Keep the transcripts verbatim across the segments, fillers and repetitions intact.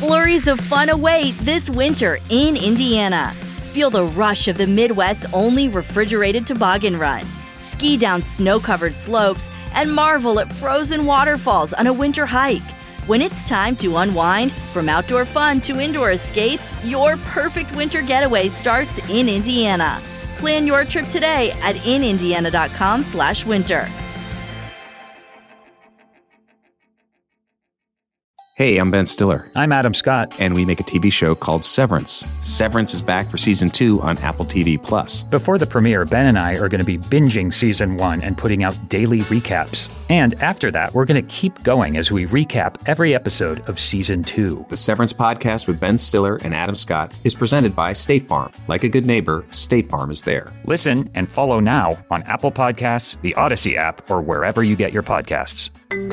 Flurries of fun await this winter in Indiana. Feel the rush of the Midwest's only refrigerated toboggan run. Ski down snow-covered slopes and marvel at frozen waterfalls on a winter hike. When it's time to unwind, from outdoor fun to indoor escapes, your perfect winter getaway starts in Indiana. Plan your trip today at in indiana dot com slash winter. Hey, I'm Ben Stiller. I'm Adam Scott. And we make a T V show called Severance. Severance is back for season two on Apple T V Plus. Before the premiere, Ben and I are going to be binging season one and putting out daily recaps. And after that, we're going to keep going as we recap every episode of season two. The Severance podcast with Ben Stiller and Adam Scott is presented by State Farm. Like a good neighbor, State Farm is there. Listen and follow now on Apple Podcasts, the Odyssey app, or wherever you get your podcasts.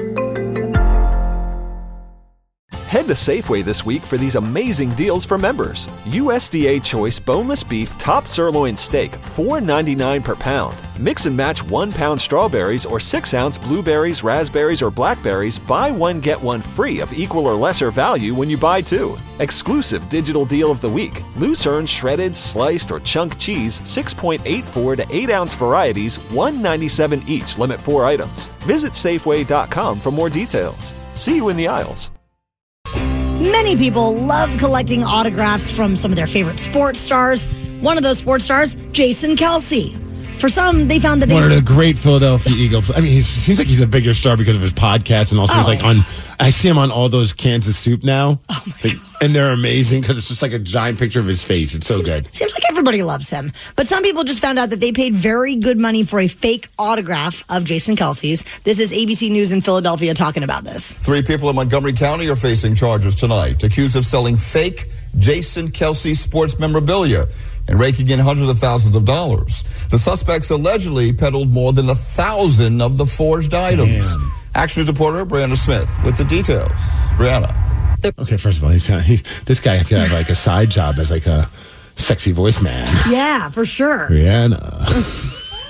Head to Safeway this week for these amazing deals for members. U S D A Choice Boneless Beef Top Sirloin Steak, four ninety-nine per pound. Mix and match one pound strawberries or six ounce blueberries, raspberries, or blackberries. Buy one, get one free of equal or lesser value when you buy two. Exclusive digital deal of the week. Lucerne shredded, sliced, or chunk cheese, six point eight four to eight ounce varieties, one ninety-seven each, limit four items. Visit Safeway dot com for more details. See you in the aisles. Many people love collecting autographs from some of their favorite sports stars. One of those sports stars, Jason Kelce. For some, they found that they... One of the great Philadelphia Eagles. I mean, he seems like he's a bigger star because of his podcast, and also Oh. he's like on... I see him on all those cans of soup now. Oh, my like, God. And they're amazing because it's just like a giant picture of his face. It's so seems, good. Seems like everybody loves him. But some people just found out that they paid very good money for a fake autograph of Jason Kelce's. This is A B C News in Philadelphia talking about this. Three people in Montgomery County are facing charges tonight, accused of selling fake Jason Kelce sports memorabilia and raking in hundreds of thousands of dollars. The suspects allegedly peddled more than a thousand of the forged items. Damn. Action News reporter Brianna Smith with the details. Brianna. Okay, first of all, he's, he, this guy could have like a side job as like a sexy voice man. Yeah, for sure. Rihanna.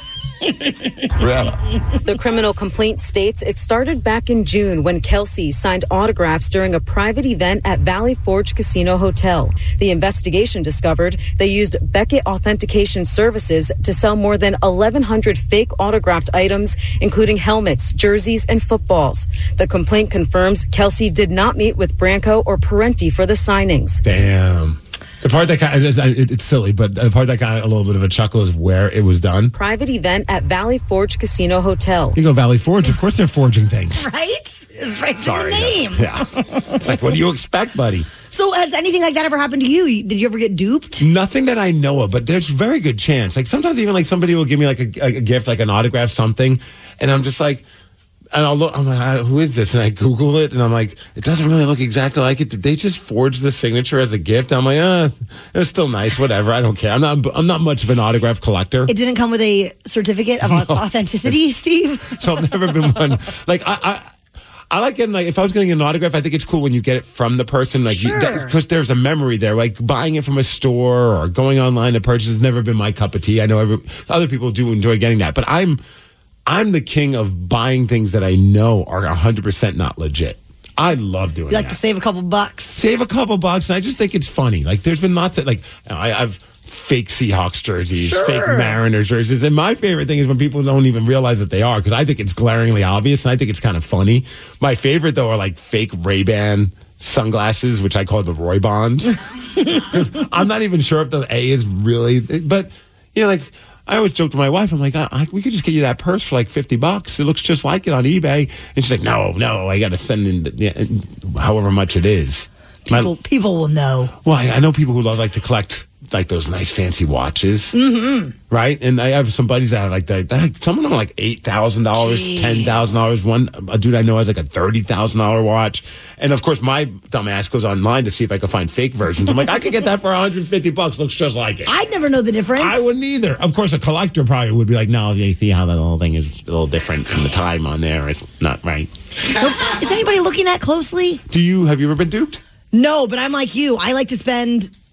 Brianna. The criminal complaint states it started back in June when Kelce signed autographs during a private event at Valley Forge Casino Hotel. The investigation discovered they used Beckett Authentication Services to sell more than eleven hundred fake autographed items, including helmets, jerseys, and footballs. The complaint confirms Kelce did not meet with Branco or Parenti for the signings. Damn. The part that kind of, it's silly, but the part that got a little bit of a chuckle is where it was done. Private event at Valley Forge Casino Hotel. You go Valley Forge, of course they're forging things. Right? It's right Sorry, in the name. Yeah. It's like, what do you expect, buddy? So has anything like that ever happened to you? Did you ever get duped? Nothing that I know of, but there's very good chance. Like sometimes even like somebody will give me like a, a gift, like an autograph, something, and I'm just like, and I'll look, I'm like, who is this? And I Google it, and I'm like, it doesn't really look exactly like it. Did they just forge the signature as a gift? I'm like, uh, it was still nice, whatever. I don't care. I'm not, I'm not much of an autograph collector. It didn't come with a certificate of No. authenticity, Steve? So I've never been one. Like, I, I, I like getting, like, if I was going to get an autograph, I think it's cool when you get it from the person. Like, Sure. because there's a memory there. Like, buying it from a store or going online to purchase has never been my cup of tea. I know every, other people do enjoy getting that. But I'm, I'm the king of buying things that I know are one hundred percent not legit. I love doing You like that. to save a couple bucks? Save a couple bucks, and I just think it's funny. Like, there's been lots of, like, I, I've fake Seahawks jerseys, Sure. fake Mariners jerseys, and my favorite thing is when people don't even realize that they are, because I think it's glaringly obvious, and I think it's kind of funny. My favorite, though, are, like, fake Ray-Ban sunglasses, which I call the Roy Bonds. I'm not even sure if the A is really, but, you know, like, I always joke to my wife, I'm like, I, I, we could just get you that purse for like fifty bucks. It looks just like it on eBay. And she's like, no, no, I got to send in the, yeah, however much it is. People, My, people will know. well, I, I know people who love like to collect like those nice fancy watches, mm-hmm. right? And I have some buddies that are like that. Like, some of them are like eight thousand dollars, ten thousand dollars. One a dude I know has like a thirty thousand dollar watch. And of course, my dumb ass goes online to see if I can find fake versions. I'm like, I could get that for one hundred fifty bucks. Looks just like it. I'd never know the difference. I wouldn't either. Of course, a collector probably would be like, no, you see how the whole thing is a little different and the time on there is not right. Is anybody looking that closely? Do you, have you ever been duped? No, but I'm like you. I like to spend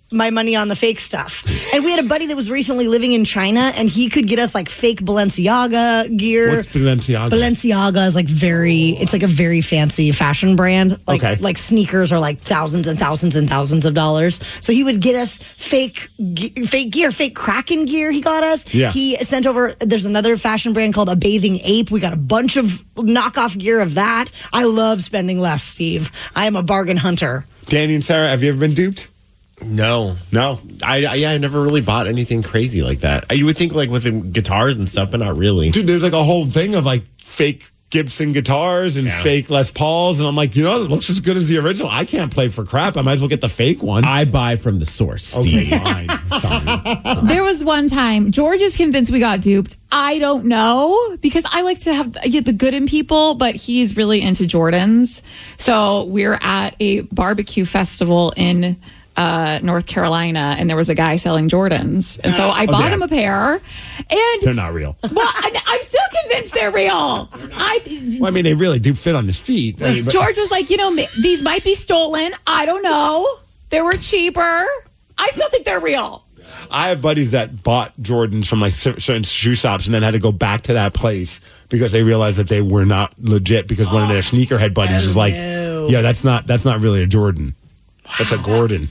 my money on the fake stuff. And we had a buddy that was recently living in China, and he could get us like fake Balenciaga gear. What's Balenciaga? Balenciaga is like very, it's like a very fancy fashion brand. Like, Okay. like sneakers are like thousands and thousands and thousands of dollars. So he would get us fake, ge- fake gear, fake Kraken gear. He got us. Yeah. He sent over. There's another fashion brand called A Bathing Ape. We got a bunch of knockoff gear of that. I love spending less, Steve. I am a bargain hunter. Danny and Sarah, have you ever been duped? No, No. I, I yeah, I never really bought anything crazy like that. You would think like with the guitars and stuff, but not really. Dude, there's like a whole thing of like fake Gibson guitars and Yeah. fake Les Pauls. And I'm like, you know, it looks as good as the original. I can't play for crap. I might as well get the fake one. I buy from the source, okay, Steve. fine. fine. There was one time George is convinced we got duped. I don't know because I like to have get the good in people, but he's really into Jordans. So we're at a barbecue festival in uh, North Carolina, and there was a guy selling Jordans, and so I bought yeah. him a pair. And They're not real. well, I, I'm still convinced they're real. I Well, I mean, they really do fit on his feet. I mean, but- George was like, you know, these might be stolen. I don't know. They were cheaper. I still think they're real. I have buddies that bought Jordans from like cer- certain shoe shops and then had to go back to that place because they realized that they were not legit because one of their sneakerhead buddies was like, yeah, that's not that's not really a Jordan. That's a Gordon.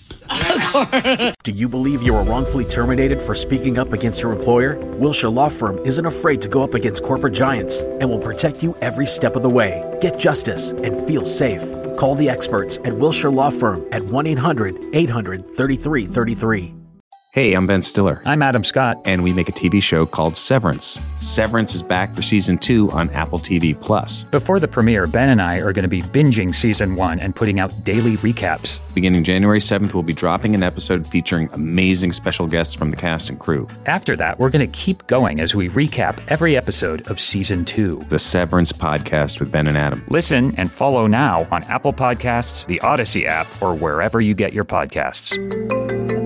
Do you believe you were wrongfully terminated for speaking up against your employer? Wilshire Law Firm isn't afraid to go up against corporate giants and will protect you every step of the way. Get justice and feel safe. Call the experts at Wilshire Law Firm at one eight hundred eight hundred thirty-three thirty-three. Hey, I'm Ben Stiller. I'm Adam Scott. And we make a T V show called Severance. Severance is back for season two on Apple T V Plus. Before the premiere, Ben and I are going to be binging season one and putting out daily recaps. Beginning January seventh, we'll be dropping an episode featuring amazing special guests from the cast and crew. After that, we're going to keep going as we recap every episode of season two. The Severance Podcast with Ben and Adam. Listen and follow now on Apple Podcasts, the Odyssey app, or wherever you get your podcasts.